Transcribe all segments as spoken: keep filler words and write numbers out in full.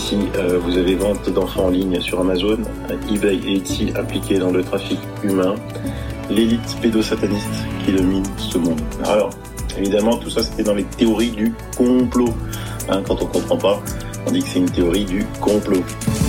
Si euh, vous avez vente d'enfants en ligne sur Amazon, eBay et Etsy appliqués dans le trafic humain, l'élite pédosataniste qui domine ce monde. Alors, évidemment, tout ça, c'était dans les théories du complot. Hein, quand on comprend pas, on dit que c'est une théorie du complot.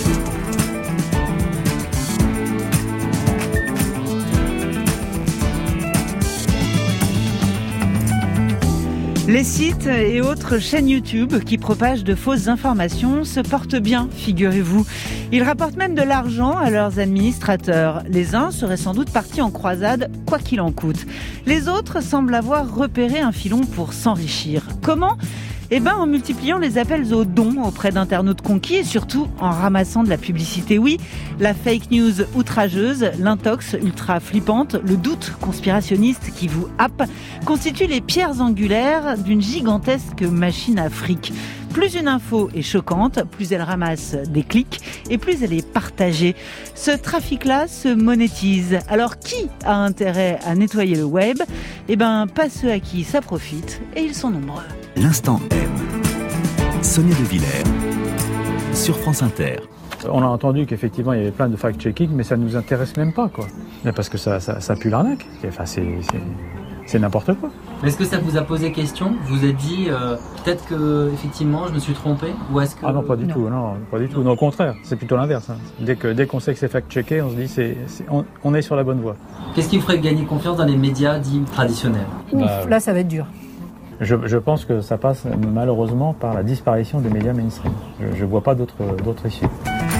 Les sites et autres chaînes YouTube qui propagent de fausses informations se portent bien, figurez-vous. Ils rapportent même de l'argent à leurs administrateurs. Les uns seraient sans doute partis en croisade, quoi qu'il en coûte. Les autres semblent avoir repéré un filon pour s'enrichir. Comment ? Eh ben, en multipliant les appels aux dons auprès d'internautes conquis et surtout en ramassant de la publicité. Oui, la fake news outrageuse, l'intox ultra flippante, le doute conspirationniste qui vous happe constituent les pierres angulaires d'une gigantesque machine à fric. Plus une info est choquante, plus elle ramasse des clics et plus elle est partagée. Ce trafic-là se monétise. Alors qui a intérêt à nettoyer le web ? Eh ben, pas ceux à qui ça profite, et ils sont nombreux. L'instant M. Sonia De Villers sur France Inter. On a entendu qu'effectivement il y avait plein de fact-checking, mais ça ne nous intéresse même pas, quoi. Mais parce que ça, ça, ça pue l'arnaque. Enfin, c'est, c'est, c'est n'importe quoi. Est-ce que ça vous a posé question ? Vous vous êtes dit euh, peut-être que effectivement je me suis trompé, ou est-ce que ah non pas du non. tout, non pas du tout. Non, au contraire, c'est plutôt l'inverse. Hein. Dès que dès qu'on sait que c'est fact-checké, on se dit c'est, c'est on, on est sur la bonne voie. Qu'est-ce qui vous ferait gagner confiance dans les médias dits traditionnels ? Ouf, bah, là ça va être dur. Je, je pense que ça passe malheureusement par la disparition des médias mainstream. Je ne vois pas d'autres, d'autres issues.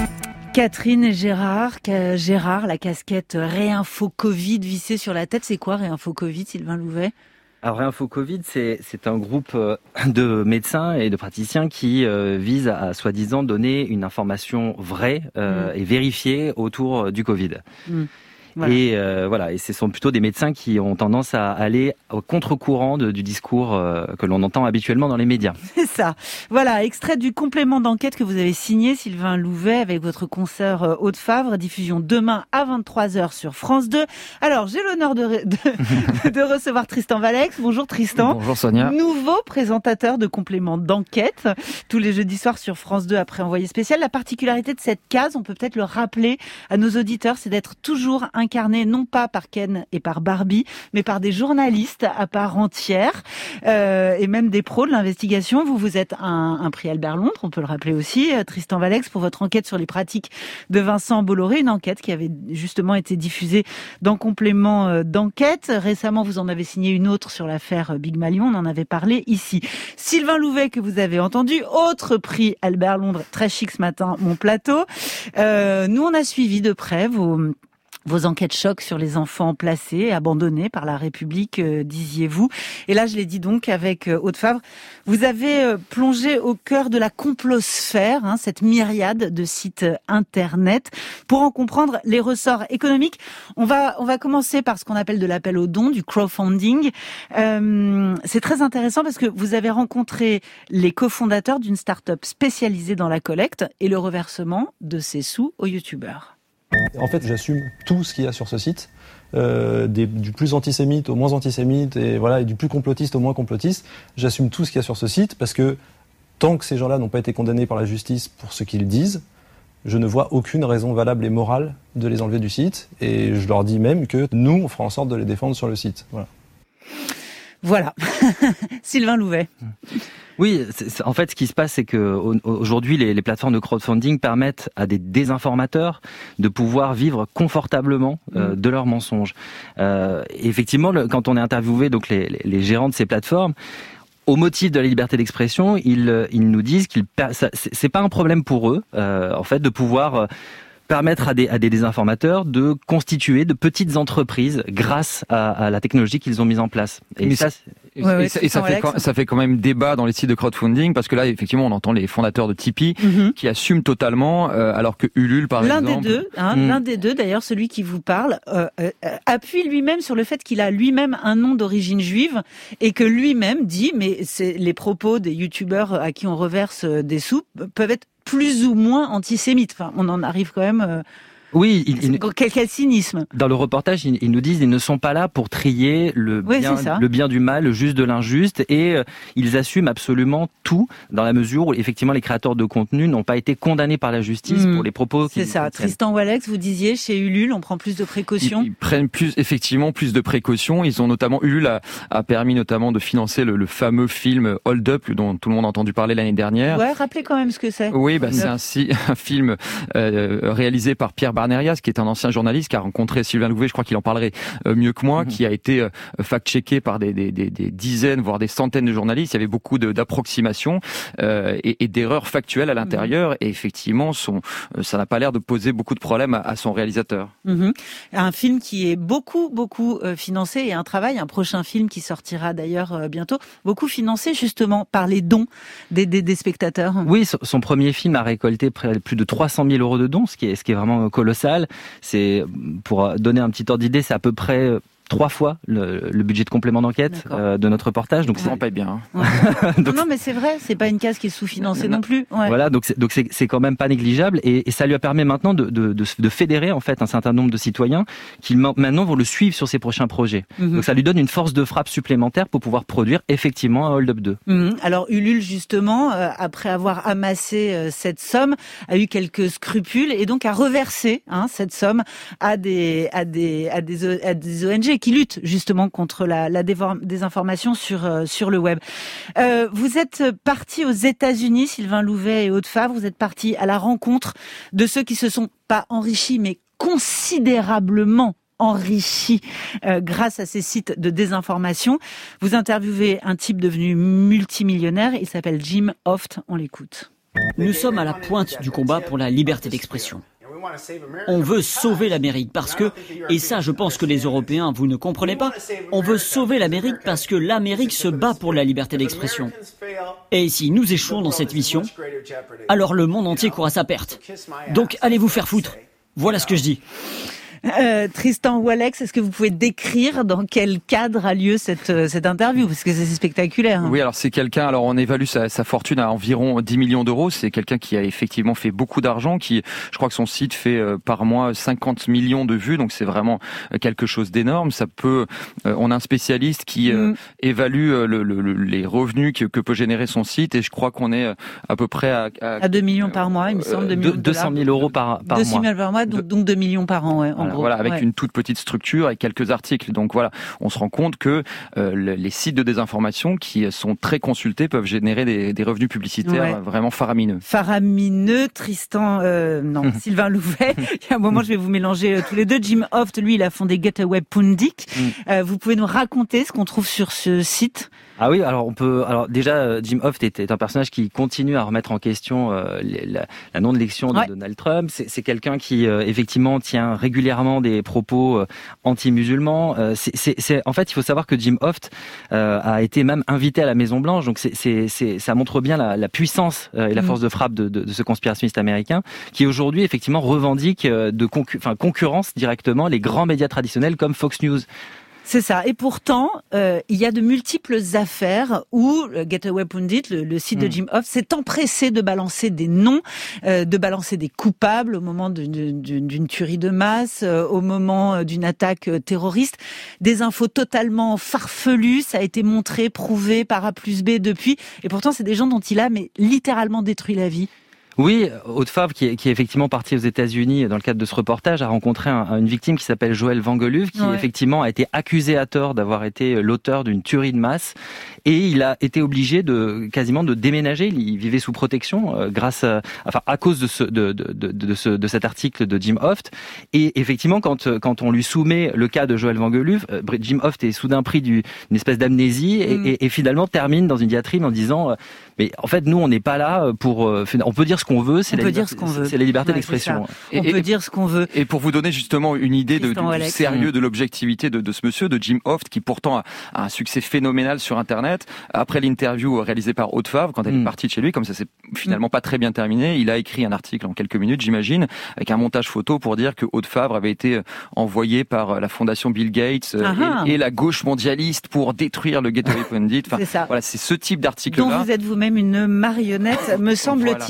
Catherine Gérard, Gérard, la casquette Réinfo Covid vissée sur la tête, c'est quoi Réinfo Covid, Sylvain Louvet ? Alors Réinfo Covid, c'est, c'est un groupe de médecins et de praticiens qui euh, vise à, à soi-disant donner une information vraie euh, mmh. et vérifiée autour du Covid. Mmh. Voilà. Et euh, voilà, et ce sont plutôt des médecins qui ont tendance à aller au contre-courant de, du discours euh, que l'on entend habituellement dans les médias. C'est ça. Voilà, extrait du complément d'enquête que vous avez signé, Sylvain Louvet, avec votre consoeur euh, Aude Favre, diffusion demain à vingt-trois heures sur France deux. Alors, j'ai l'honneur de, de, de recevoir Tristan Valex. Bonjour Tristan. Bonjour Sonia. Nouveau présentateur de complément d'enquête, tous les jeudis soirs sur France deux après Envoyé spécial. La particularité de cette case, on peut peut-être le rappeler à nos auditeurs, c'est d'être toujours incarné non pas par Ken et par Barbie, mais par des journalistes à part entière euh, et même des pros de l'investigation. Vous, vous êtes un, un prix Albert Londres, on peut le rappeler aussi, euh, Tristan Valex, pour votre enquête sur les pratiques de Vincent Bolloré, une enquête qui avait justement été diffusée dans Complément euh, d'enquête. Récemment, vous en avez signé une autre sur l'affaire Big Malion, on en avait parlé ici. Sylvain Louvet, que vous avez entendu, autre prix Albert Londres, très chic ce matin, mon plateau. Euh, nous, on a suivi de près vos... Vos enquêtes choc sur les enfants placés, abandonnés par la République, euh, disiez-vous. Et là, je l'ai dit donc avec euh, Aude Favre, vous avez euh, plongé au cœur de la complosphère, hein, cette myriade de sites Internet. Pour en comprendre les ressorts économiques, on va on va commencer par ce qu'on appelle de l'appel aux dons, du crowdfunding. Euh, c'est très intéressant parce que vous avez rencontré les cofondateurs d'une start-up spécialisée dans la collecte et le reversement de ces sous aux youtubeurs. En fait, j'assume tout ce qu'il y a sur ce site, euh, des, du plus antisémite au moins antisémite, et voilà, et du plus complotiste au moins complotiste. J'assume tout ce qu'il y a sur ce site parce que tant que ces gens-là n'ont pas été condamnés par la justice pour ce qu'ils disent, je ne vois aucune raison valable et morale de les enlever du site. Et je leur dis même que nous, on fera en sorte de les défendre sur le site. Voilà. Voilà. Sylvain Louvet. Oui, c'est, c'est, en fait, ce qui se passe, c'est que aujourd'hui, les, les plateformes de crowdfunding permettent à des désinformateurs de pouvoir vivre confortablement euh, de leurs mensonges. Euh, et effectivement, le, quand on est interviewé, donc les, les, les gérants de ces plateformes, au motif de la liberté d'expression, ils, ils nous disent qu'ils, ça, c'est, c'est pas un problème pour eux, euh, en fait, de pouvoir euh, permettre à des, à des désinformateurs de constituer de petites entreprises grâce à, à la technologie qu'ils ont mise en place. Et Mais ça, Et, ouais, et, ça, et ça, fait quand, ça fait quand même débat dans les sites de crowdfunding, parce que là, effectivement, on entend les fondateurs de Tipeee mm-hmm. qui assument totalement, euh, alors que Ulule, par l'un exemple... Des deux, hein, mm. L'un des deux, d'ailleurs, celui qui vous parle, euh, euh, appuie lui-même sur le fait qu'il a lui-même un nom d'origine juive et que lui-même dit, mais c'est les propos des youtubeurs à qui on reverse des sous peuvent être plus ou moins antisémites. Enfin, on en arrive quand même... Euh, Oui, il, il, quel, quel cynisme. Dans le reportage, ils, ils nous disent ils ne sont pas là pour trier le oui, bien, le bien du mal, le juste de l'injuste, et euh, ils assument absolument tout dans la mesure où effectivement les créateurs de contenu n'ont pas été condamnés par la justice mmh. pour les propos. C'est ça. Tristan Walex, vous disiez chez Ulule, on prend plus de précautions. Ils, ils prennent plus, effectivement, plus de précautions. Ils ont notamment Ulule a, a permis notamment de financer le, le fameux film Hold Up dont tout le monde a entendu parler l'année dernière. Ouais, rappelez quand même ce que c'est. Oui, bah, c'est un, un film euh, réalisé par Pierre Barnerias, qui est un ancien journaliste qui a rencontré Sylvain Louvet, je crois qu'il en parlerait euh, mieux que moi, mmh. qui a été euh, fact-checké par des, des, des, des dizaines, voire des centaines de journalistes. Il y avait beaucoup de, d'approximations euh, et, et d'erreurs factuelles à l'intérieur. Mmh. Et effectivement, son, euh, ça n'a pas l'air de poser beaucoup de problèmes à, à son réalisateur. Mmh. Un film qui est beaucoup, beaucoup euh, financé, et un travail, un prochain film qui sortira d'ailleurs euh, bientôt, beaucoup financé justement par les dons des, des, des spectateurs. Oui, son premier film a récolté plus de trois cent mille euros de dons, ce qui est, ce qui est vraiment colossal. C'est, pour donner un petit ordre d'idée, c'est à peu près trois fois le, le budget de complément d'enquête euh, de notre reportage. Donc ça en paye bien. Hein. Ouais. donc, non, mais c'est vrai, c'est pas une case qui est sous-financée non, non plus. Ouais. Voilà, donc c'est, donc c'est, c'est quand même pas négligeable, et, et ça lui a permis maintenant de, de, de, de fédérer en fait un certain nombre de citoyens qui maintenant vont le suivre sur ses prochains projets. Mm-hmm. Donc ça lui donne une force de frappe supplémentaire pour pouvoir produire effectivement un Hold Up deux. Mm-hmm. Alors Ulule justement, euh, après avoir amassé euh, cette somme, a eu quelques scrupules et donc a reversé hein, cette somme à des à des à des, à des O N G qui luttent justement contre la, la désinformation sur euh, sur le web. Euh, vous êtes partis aux États-Unis, Sylvain Louvet et Aude Favre. Vous êtes partis à la rencontre de ceux qui se sont pas enrichis, mais considérablement enrichis euh, grâce à ces sites de désinformation. Vous interviewez un type devenu multimillionnaire. Il s'appelle Jim Hoft. On l'écoute. Nous sommes à la pointe du combat pour la liberté d'expression. On veut sauver l'Amérique parce que, et ça je pense que les Européens, vous ne comprenez pas, on veut sauver l'Amérique parce que l'Amérique se bat pour la liberté d'expression. Et si nous échouons dans cette mission, alors le monde entier court à sa perte. Donc allez vous faire foutre. Voilà ce que je dis. Euh, Tristan Walex, est-ce que vous pouvez décrire dans quel cadre a lieu cette, cette interview? Parce que c'est spectaculaire. Hein. Oui, alors c'est quelqu'un, alors on évalue sa, sa fortune à environ dix millions d'euros. C'est quelqu'un qui a effectivement fait beaucoup d'argent, qui, je crois que son site fait euh, par mois cinquante millions de vues, donc c'est vraiment quelque chose d'énorme. Ça peut, euh, on a un spécialiste qui euh, mmh. évalue euh, le, le, les revenus que, que peut générer son site, et je crois qu'on est à peu près à... À, à deux millions par mois, il me semble, euh, deux cent mille euros par, par deux mois. deux cent mille par mois, donc, donc deux millions par an, ouais. En Voilà, voilà, avec ouais. une toute petite structure et quelques articles. Donc voilà, on se rend compte que euh, les sites de désinformation qui sont très consultés peuvent générer des, des revenus publicitaires ouais. vraiment faramineux. Faramineux, Tristan, euh, non, Sylvain Louvet. Il y a un moment, je vais vous mélanger euh, tous les deux. Jim Hoft, lui, il a fondé Getaway Pundit. Mm. Euh, vous pouvez nous raconter ce qu'on trouve sur ce site? Ah oui, alors on peut. Alors déjà, Jim Hoft est, est un personnage qui continue à remettre en question euh, la, la non-élection de ouais. Donald Trump. C'est, c'est quelqu'un qui euh, effectivement tient régulièrement des propos euh, anti-musulmans. Euh, c'est, c'est, c'est, en fait, il faut savoir que Jim Hoft euh, a été même invité à la Maison Blanche. Donc c'est, c'est, c'est, ça montre bien la, la puissance euh, et la force de frappe de, de, de ce conspirationniste américain, qui aujourd'hui effectivement revendique euh, de concu- enfin, concurrence directement les grands médias traditionnels comme Fox News. C'est ça. Et pourtant, euh, il y a de multiples affaires où le Getaway Pundit, le, le site mmh. de Jim Hoft, s'est empressé de balancer des noms, euh, de balancer des coupables au moment de, de, de, d'une tuerie de masse, euh, au moment d'une attaque terroriste. Des infos totalement farfelues. Ça a été montré, prouvé par A plus B depuis. Et pourtant, c'est des gens dont il a mais littéralement détruit la vie. Oui, Aude Favre, qui est, qui est effectivement parti aux États-Unis dans le cadre de ce reportage, a rencontré un, une victime qui s'appelle Joël Vangeluve, qui ouais. effectivement a été accusé à tort d'avoir été l'auteur d'une tuerie de masse, et il a été obligé de quasiment de déménager. Il vivait sous protection euh, grâce, à, enfin à cause de ce de de de, de, ce, de cet article de Jim Hoft. Et effectivement, quand quand on lui soumet le cas de Joël Vangeluve, euh, Jim Hoft est soudain pris d'une espèce d'amnésie et, mm. et, et finalement termine dans une diatribe en disant euh, mais en fait nous on n'est pas là pour euh, on peut dire ce qu'on veut, c'est, la, dire liberté, ce qu'on veut. c'est la liberté ouais, d'expression. On et, peut et, dire ce qu'on veut. Et pour vous donner justement une idée de, du, du sérieux, de l'objectivité de, de ce monsieur, de Jim Hoft, qui pourtant a, a un succès phénoménal sur Internet, après l'interview réalisée par Aude Favre, quand elle mm. est partie de chez lui, comme ça s'est finalement mm. pas très bien terminé, il a écrit un article en quelques minutes, j'imagine, avec un montage photo pour dire que Aude Favre avait été envoyé par la fondation Bill Gates et, et la gauche mondialiste pour détruire le Getaway Pundit. Enfin, c'est ça. Voilà, c'est ce type d'article-là. Dont vous êtes vous-même une marionnette, me semble-t-il.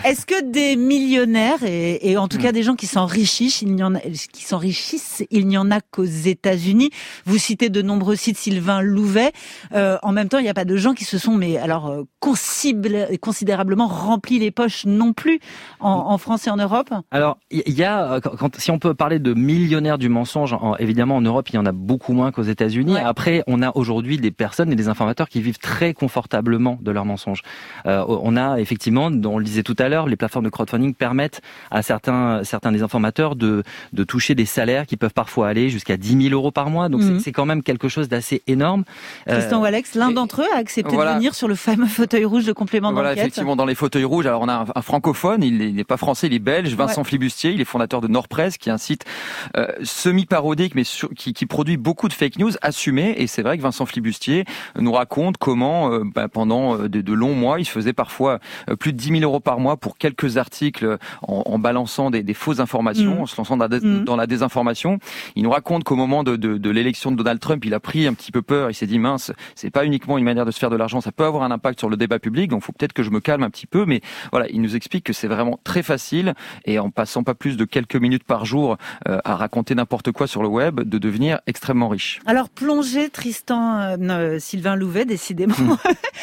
Est-ce que des millionnaires et, et en tout cas des gens qui s'enrichissent, il n'y en a, qui s'enrichissent, il n'y en a qu'aux États-Unis. Vous citez de nombreux sites, Sylvain Louvet. Euh, en même temps, il n'y a pas de gens qui se sont, mais alors euh, considérablement remplis les poches non plus en, en France et en Europe. Alors, il y a, quand, si on peut parler de millionnaires du mensonge, en, évidemment en Europe, il y en a beaucoup moins qu'aux États-Unis. Ouais. Après, on a aujourd'hui des personnes et des informateurs qui vivent très confortablement de leurs mensonges. Euh, on a effectivement, on le disait tout à l'heure, les plateformes de crowdfunding permettent à certains, certains des informateurs de, de toucher des salaires qui peuvent parfois aller jusqu'à dix mille euros par mois. Donc, mmh. c'est, c'est quand même quelque chose d'assez énorme. Tristan euh, Walex, l'un et, d'entre eux a accepté voilà. de venir sur le fameux fauteuil rouge de complément voilà, d'enquête. Effectivement, dans les fauteuils rouges, alors on a un, un francophone, il n'est pas français, il est belge, Vincent ouais. Flibustier, il est fondateur de Nordpresse, qui est un site euh, semi-parodique, mais sur, qui, qui produit beaucoup de fake news assumées. Et c'est vrai que Vincent Flibustier nous raconte comment, euh, bah, pendant de, de longs mois, il se faisait parfois euh, plus de dix mille euros par mois pour quelques articles en, en balançant des, des fausses informations, mmh. en se lançant dans la, dé- mmh. dans la désinformation. Il nous raconte qu'au moment de, de, de l'élection de Donald Trump, il a pris un petit peu peur. Il s'est dit mince, c'est pas uniquement une manière de se faire de l'argent, ça peut avoir un impact sur le débat public. Donc, faut peut-être que je me calme un petit peu. Mais voilà, il nous explique que c'est vraiment très facile et en passant pas plus de quelques minutes par jour euh, à raconter n'importe quoi sur le web, de devenir extrêmement riche. Alors, plongez, Tristan, euh, Sylvain Louvet, décidément, mmh.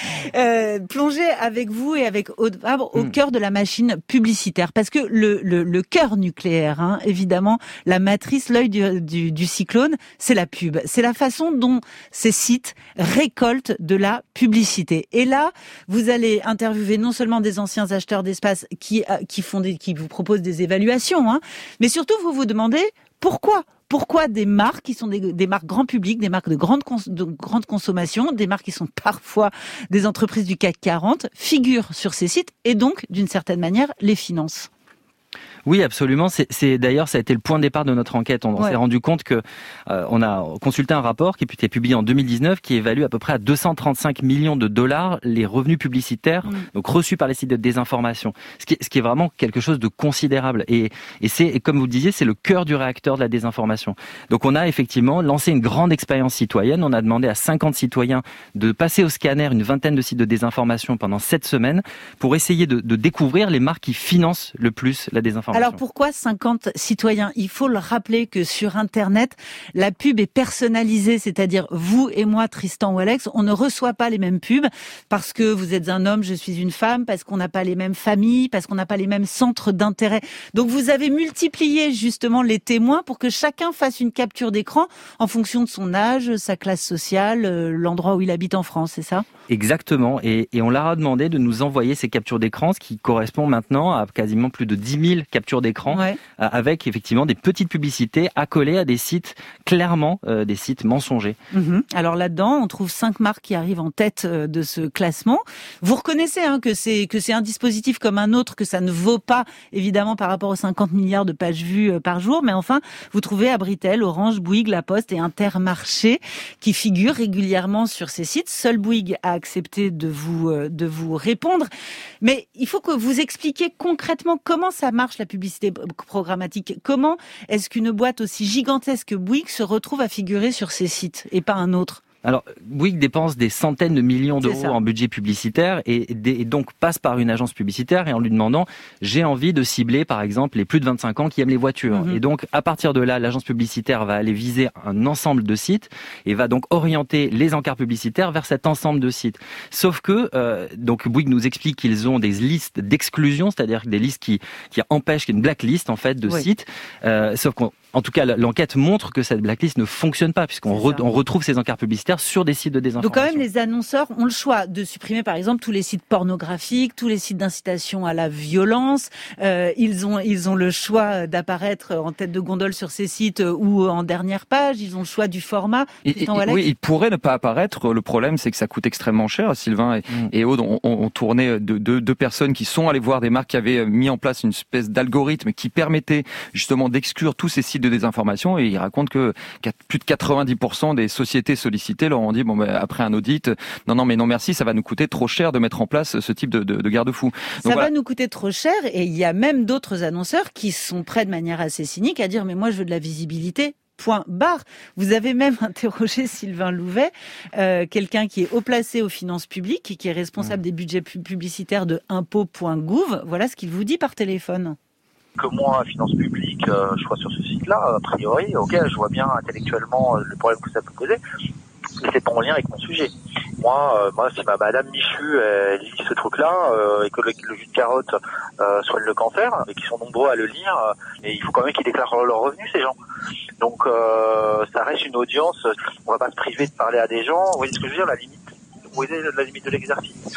euh, plongez avec vous et avec Aude Fabre au mmh. cœur de la machine publicitaire. Parce que le, le, le cœur nucléaire, hein, évidemment, la matrice, l'œil du, du, du cyclone, c'est la pub. C'est la façon dont ces sites récoltent de la publicité. Et là, vous allez interviewer non seulement des anciens acheteurs d'espace qui, qui, font des, qui vous proposent des évaluations, hein, mais surtout, vous vous demandez pourquoi Pourquoi des marques qui sont des, des marques grand public, des marques de grande, cons, de grande consommation, des marques qui sont parfois des entreprises du C A C quarante, figurent sur ces sites et donc, d'une certaine manière, les financent? Oui, absolument. C'est, c'est d'ailleurs ça a été le point de départ de notre enquête. On, ouais. on s'est rendu compte que euh, on a consulté un rapport qui a été publié en deux mille dix-neuf qui évalue à peu près à deux cent trente-cinq millions de dollars les revenus publicitaires mmh. donc reçus par les sites de désinformation. Ce qui est, ce qui est vraiment quelque chose de considérable. Et, et c'est et comme vous le disiez, c'est le cœur du réacteur de la désinformation. Donc on a effectivement lancé une grande expérience citoyenne. On a demandé à cinquante citoyens de passer au scanner une vingtaine de sites de désinformation pendant sept semaines pour essayer de, de découvrir les marques qui financent le plus la désinformation. Alors pourquoi cinquante citoyens? Il faut le rappeler que sur Internet, la pub est personnalisée, c'est-à-dire vous et moi, Tristan ou Alex, on ne reçoit pas les mêmes pubs parce que vous êtes un homme, je suis une femme, parce qu'on n'a pas les mêmes familles, parce qu'on n'a pas les mêmes centres d'intérêt. Donc vous avez multiplié justement les témoins pour que chacun fasse une capture d'écran en fonction de son âge, sa classe sociale, l'endroit où il habite en France, c'est ça? Exactement, et, et on leur a demandé de nous envoyer ces captures d'écran, ce qui correspond maintenant à quasiment plus de dix mille captures d'écran, ouais. avec effectivement des petites publicités accolées à des sites, clairement euh, des sites mensongers. Mmh. Alors là-dedans, on trouve cinq marques qui arrivent en tête de ce classement. Vous reconnaissez hein, que c'est que c'est un dispositif comme un autre, que ça ne vaut pas évidemment par rapport aux cinquante milliards de pages vues par jour, mais enfin, vous trouvez Abritel, Orange, Bouygues, La Poste et Intermarché qui figurent régulièrement sur ces sites. Seul Bouygues a accepté de vous de vous répondre, mais il faut que vous expliquiez concrètement comment ça marche la publicité programmatique. Comment est-ce qu'une boîte aussi gigantesque que Bouygues se retrouve à figurer sur ces sites et pas un autre? Alors, Bouygues dépense des centaines de millions d'euros en budget publicitaire et, et donc passe par une agence publicitaire et en lui demandant « j'ai envie de cibler par exemple les plus de vingt-cinq ans qui aiment les voitures mmh. ». Et donc, à partir de là, l'agence publicitaire va aller viser un ensemble de sites et va donc orienter les encarts publicitaires vers cet ensemble de sites. Sauf que, euh, donc Bouygues nous explique qu'ils ont des listes d'exclusion, c'est-à-dire des listes qui, qui empêchent, une blacklist en fait de oui. sites, euh, sauf qu'on En tout cas, l'enquête montre que cette blacklist ne fonctionne pas puisqu'on re, on retrouve ces encarts publicitaires sur des sites de désinformation. Donc quand même, les annonceurs ont le choix de supprimer par exemple tous les sites pornographiques, tous les sites d'incitation à la violence. Euh, ils ont ils ont le choix d'apparaître en tête de gondole sur ces sites ou en dernière page. Ils ont le choix du format. Et, et, oui, ils pourraient ne pas apparaître. Le problème, c'est que ça coûte extrêmement cher. Sylvain et, mmh. et Aude ont, ont tourné deux de, de personnes qui sont allées voir des marques qui avaient mis en place une espèce d'algorithme qui permettait justement d'exclure tous ces sites de désinformation et ils racontent que plus de quatre-vingt-dix pour cent des sociétés sollicitées leur ont dit bon ben après un audit non non mais non merci, ça va nous coûter trop cher de mettre en place ce type de, de, de garde-fou. Ça voilà. va nous coûter trop cher et il y a même d'autres annonceurs qui sont prêts de manière assez cynique à dire mais moi je veux de la visibilité point barre. Vous avez même interrogé Sylvain Louvet, euh, quelqu'un qui est haut placé aux finances publiques et qui est responsable mmh. des budgets publicitaires de impôts point gouv. Voilà ce qu'il vous dit par téléphone. Que moi, finance publique, euh, je sois sur ce site-là, a priori, ok, je vois bien intellectuellement euh, le problème que ça peut poser, mais c'est pas en lien avec mon sujet. Moi, euh, moi, si ma madame Michu elle lit ce truc-là euh, et que le, le jus de carotte euh, soigne le cancer, et qu'ils sont nombreux à le lire, euh, et il faut quand même qu'ils déclarent leurs revenus, ces gens. Donc, euh, ça reste une audience. On va pas se priver de parler à des gens. Vous voyez ce que je veux dire, la limite, vous voyez la limite de l'exercice.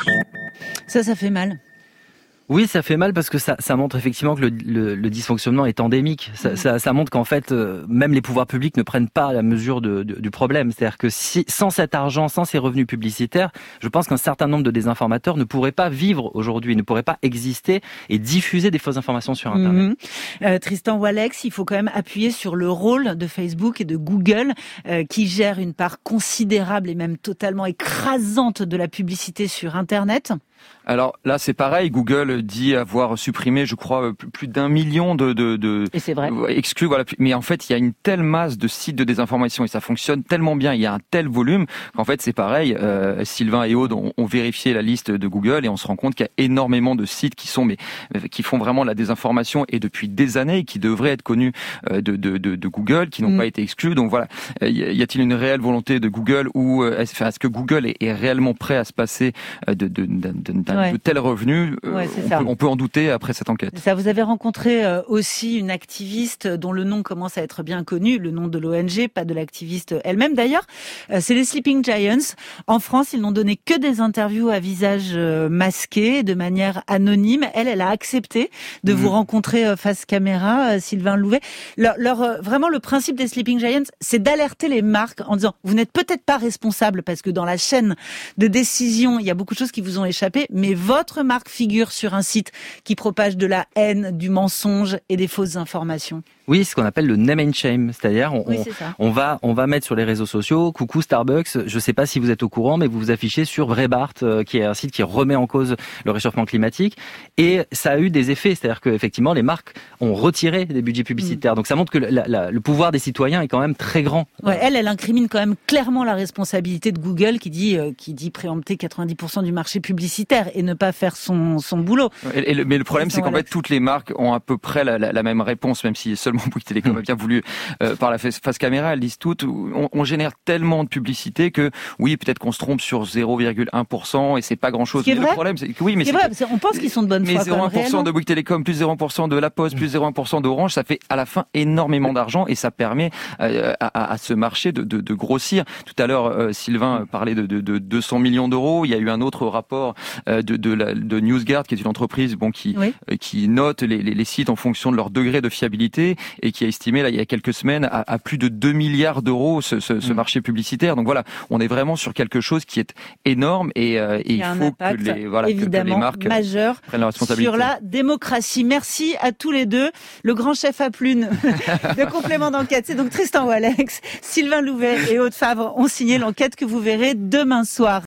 Ça, ça fait mal. Oui, ça fait mal parce que ça, ça montre effectivement que le, le, le dysfonctionnement est endémique. Ça, mmh. ça, ça montre qu'en fait, euh, même les pouvoirs publics ne prennent pas la mesure de, de, du problème. C'est-à-dire que si, sans cet argent, sans ces revenus publicitaires, je pense qu'un certain nombre de désinformateurs ne pourraient pas vivre aujourd'hui, ne pourraient pas exister et diffuser des fausses informations sur Internet. Mmh. Euh, Tristan Wallex, il faut quand même appuyer sur le rôle de Facebook et de Google euh, qui gèrent une part considérable et même totalement écrasante de la publicité sur Internet. Alors là, c'est pareil. Google dit avoir supprimé, je crois, plus d'un million de, de, de et c'est vrai. exclus. Voilà. Mais en fait, il y a une telle masse de sites de désinformation et ça fonctionne tellement bien. Il y a un tel volume qu'en fait, c'est pareil. Euh, Sylvain et Aude ont, ont vérifié la liste de Google et on se rend compte qu'il y a énormément de sites qui sont, mais qui font vraiment la désinformation et depuis des années et qui devraient être connus de, de, de, de Google, qui n'ont mmh. pas été exclus. Donc voilà. Y a-t-il une réelle volonté de Google ou est-ce, est-ce que Google est, est réellement prêt à se passer de, de, de, de, de Ouais. de tels revenus, ouais, on, peut, on peut en douter après cette enquête. Ça, vous avez rencontré euh, aussi une activiste dont le nom commence à être bien connu, le nom de l'O N G, pas de l'activiste elle-même d'ailleurs. Euh, c'est les Sleeping Giants. En France, ils n'ont donné que des interviews à visage euh, masqué, de manière anonyme. Elle, elle a accepté de mmh. vous rencontrer euh, face caméra, euh, Sylvain Louvet. Leur, leur, euh, vraiment, le principe des Sleeping Giants, c'est d'alerter les marques en disant, vous n'êtes peut-être pas responsable parce que dans la chaîne de décision, il y a beaucoup de choses qui vous ont échappé, mais votre marque figure sur un site qui propage de la haine, du mensonge et des fausses informations. Oui, ce qu'on appelle le name and shame, c'est-à-dire on, oui, on, c'est on va on va mettre sur les réseaux sociaux, coucou Starbucks, je ne sais pas si vous êtes au courant, mais vous vous affichez sur Breitbart, euh, qui est un site qui remet en cause le réchauffement climatique, et ça a eu des effets, c'est-à-dire que effectivement les marques ont retiré des budgets publicitaires, mmh. donc ça montre que la, la, le pouvoir des citoyens est quand même très grand. Ouais, elle, elle incrimine quand même clairement la responsabilité de Google qui dit euh, qui dit préempter quatre-vingt-dix pour cent du marché publicitaire et ne pas faire son son boulot. Et, et le, mais le problème, c'est qu'en fait toutes les marques ont à peu près la, la, la même réponse, même si seulement Bouygues Télécom a bien voulu euh, par la face, face caméra, elles disent toutes, on, on génère tellement de publicité que oui, peut-être qu'on se trompe sur zéro virgule un pour cent et c'est pas grand-chose. Mais le problème, c'est que oui, mais c'est, c'est vrai, on pense qu'ils sont de bonne foi. Mais zéro virgule un pour cent de Bouygues Télécom plus zéro virgule un pour cent de La Poste plus zéro virgule un pour cent d'Orange, ça fait à la fin énormément d'argent et ça permet euh, à, à ce marché de, de, de grossir. Tout à l'heure, euh, Sylvain parlait de, de, de deux cents millions d'euros. Il y a eu un autre rapport euh, de, de, la, de NewsGuard, qui est une entreprise bon qui oui. euh, qui note les, les, les sites en fonction de leur degré de fiabilité et qui a estimé là il y a quelques semaines à, à plus de deux milliards d'euros ce, ce, ce mmh. marché publicitaire. Donc voilà, on est vraiment sur quelque chose qui est énorme et, euh, et il, il faut que les voilà que, que les marques majeur prennent la responsabilité sur la démocratie. Merci à tous les deux. Le grand chef à plume de complément d'enquête, c'est donc Tristan Wallex, Sylvain Louvet et Aude Favre ont signé l'enquête que vous verrez demain soir.